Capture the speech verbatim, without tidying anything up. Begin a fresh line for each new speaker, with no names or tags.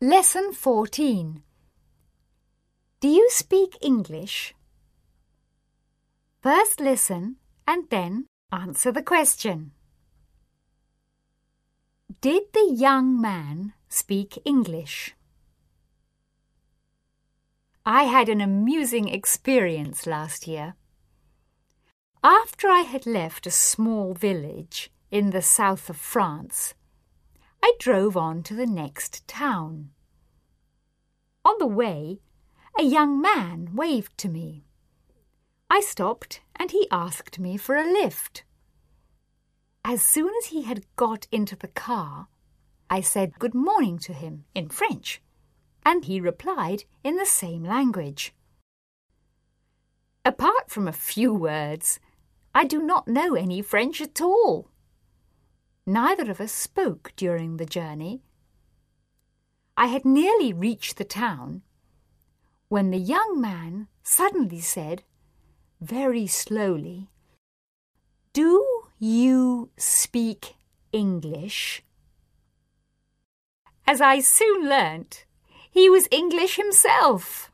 Lesson fourteen. Do you speak English? First listen and then answer the question. Did the young man speak English? I had an amusing experience last year. After I had left a small village in the south of France, I drove on to the next town. On the way, a young man waved to me. I stopped and he asked me for a lift. As soon as he had got into the car, I said good morning to him in French, and he replied in the same language. Apart from a few words, I do not know any French at all. Neither of us spoke during the journey. I had nearly reached the town when the young man suddenly said, very slowly, "Do you speak English?" As I soon learnt, he was English himself.